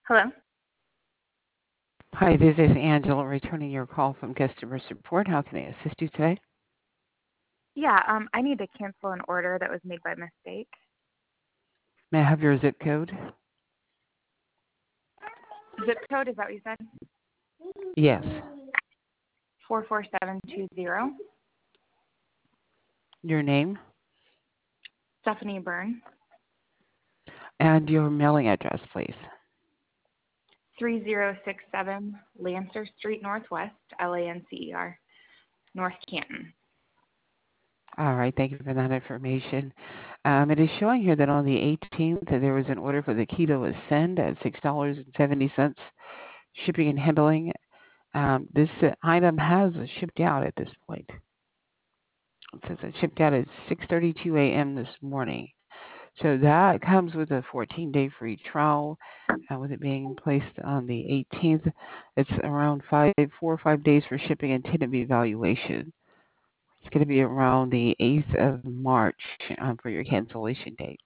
Hello? Hi, this is Angela returning your call from customer support. How can I assist you today? Yeah, I need to cancel an order that was made by mistake. May I have your zip code? Zip code, is that what you said? Yes. 44720. Your name Stephanie Byrne. and your mailing address, please. 3067 Lancer Street Northwest, Lancer, North Canton. All right, thank you for that information. It is showing here that on the 18th there was an order for the Keto Ascend at $6.70 shipping and handling. This item has shipped out at this point. It says it shipped out at 6:32 a.m. this morning. So that comes with a 14-day free trial. With it being placed on the 18th, it's around 4 or 5 days for shipping and tentative evaluation. It's going to be around the 8th of March for your cancellation date.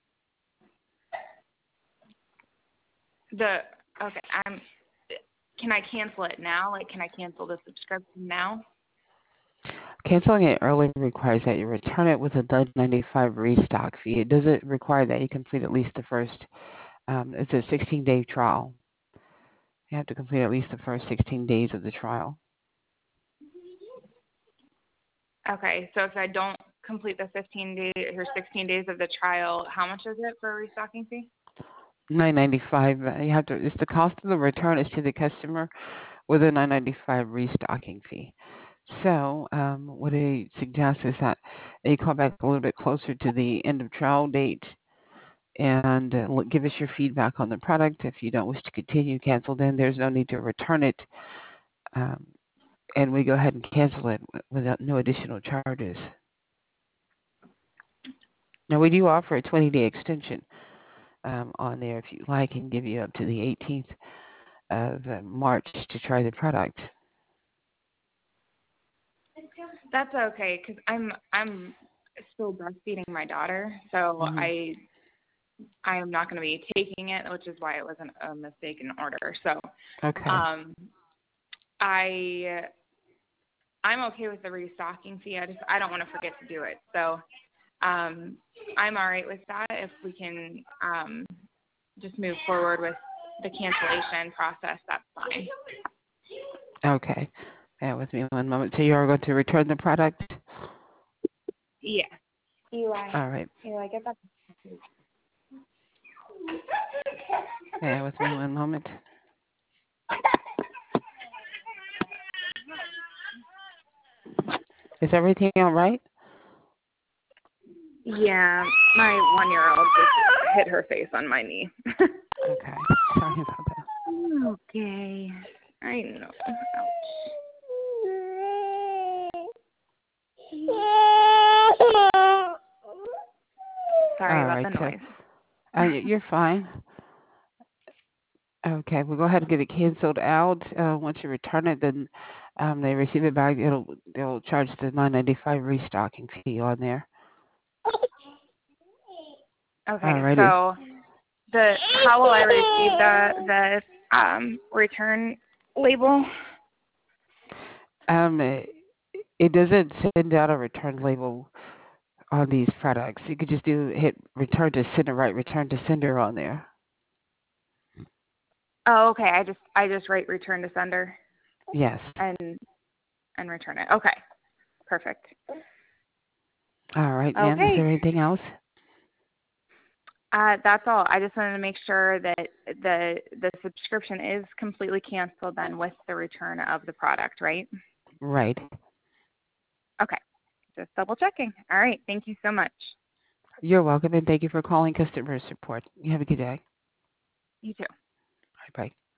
Okay, can I cancel it now? Like, can I cancel the subscription now? Canceling it early requires that you return it with a $9.95 restock fee. It doesn't require that you complete at least the first. It's a 16-day trial. You have to complete at least the first 16 days of the trial. Okay, so if I don't complete the 15 days or 16 days of the trial, how much is it for a restocking fee? $9.95. You have to. It's the cost of the return is to the customer with a $9.95 restocking fee. So what I suggest is that you call back a little bit closer to the end of trial date and give us your feedback on the product. If you don't wish to continue, cancel. Then there's no need to return it, and we go ahead and cancel it without no additional charges. Now we do offer a 20-day extension on there if you like, and give you up to the 18th of March to try the product. That's okay, because I'm still breastfeeding my daughter, so I am not going to be taking it, which is why it wasn't a mistaken order. So Okay. I'm okay with the restocking fee. I don't want to forget to do it. So I'm all right with that. If we can just move forward with the cancellation process, that's fine. Okay. Bear with me one moment. So you are going to return the product? Yes. Eli. All right. Eli, get that. Bear with me one moment. Is everything all right? Yeah, my 1-year-old just hit her face on my knee. Okay. Sorry about that. Okay. I know. Sorry about the noise. You're fine. Okay, we'll go ahead and get it canceled out. Once you return it, then they receive it back. They'll charge the $9.95 restocking fee on there. Okay, Alrighty. so how will I receive the return label? It doesn't send out a return label on these products. You could just hit return to sender, right? Return to sender on there. Oh, okay. I just write return to sender. Yes. And return it. Okay. Perfect. All right, ma'am. Okay. Is there anything else? That's all. I just wanted to make sure that the subscription is completely canceled then with the return of the product, right? Right. Okay. Just double checking. All right. Thank you so much. You're welcome, and thank you for calling customer support. You have a good day. You too. Bye.